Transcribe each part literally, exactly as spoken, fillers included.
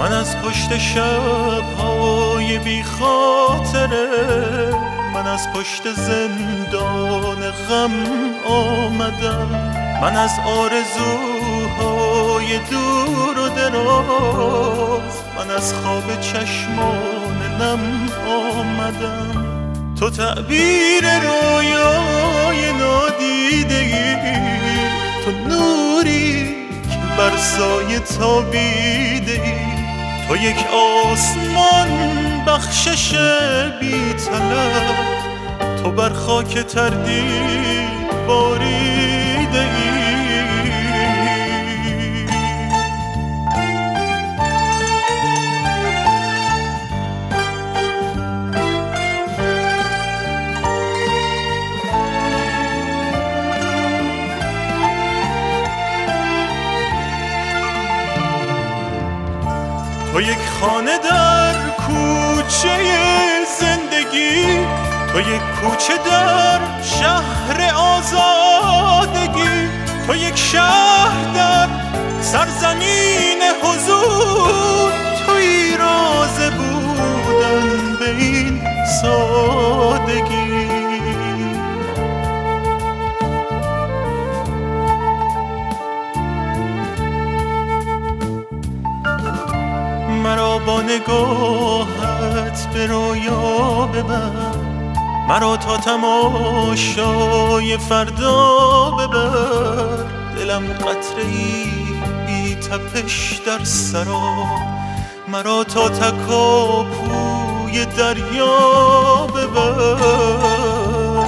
من از پشت شب‌های بی خاطره، من از پشت زندان غم آمدم. من از آرزوهای دور و دراز، من از خواب چشمان نم آمدم. تو تعبیر رویای نادیدگی، تو نوری که بر سایه تابیده ای، تو یک آسمان بخشش بی طلب، تو بر خاک تردید باریده ای. تو یک خانه در کوچه زندگی، تو یک کوچه در شهر آزادگی، تو یک شهر در سرزمین حضور، توی راز بودن به این سادگی. مرا با نگاهت به رویا ببر، مرا تا تماشای فردا ببر. دلم قطره‌ای بی تپش در سرا، مرا تا تکاپوی دریا ببر.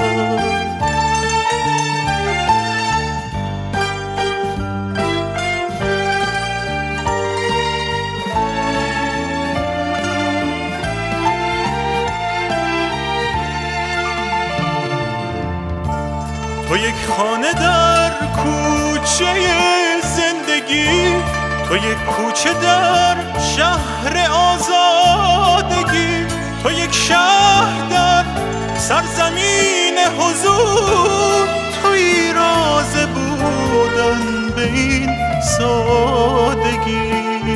تو یک خانه در کوچه زندگی، تو یک کوچه در شهر آزادگی، تو یک شهر در سرزمین حضور، توی راز بودن به این سادگی.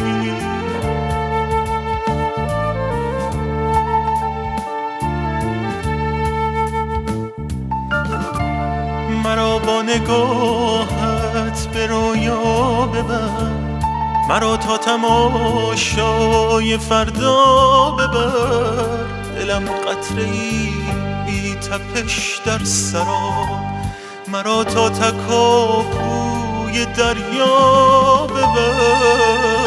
مرا با نگاهت به رویا ببر، مرا تا تماشای فردا ببر. دلم قطره‌ای بی تپش در سرا، مرا تا تکاپوی دریا ببر.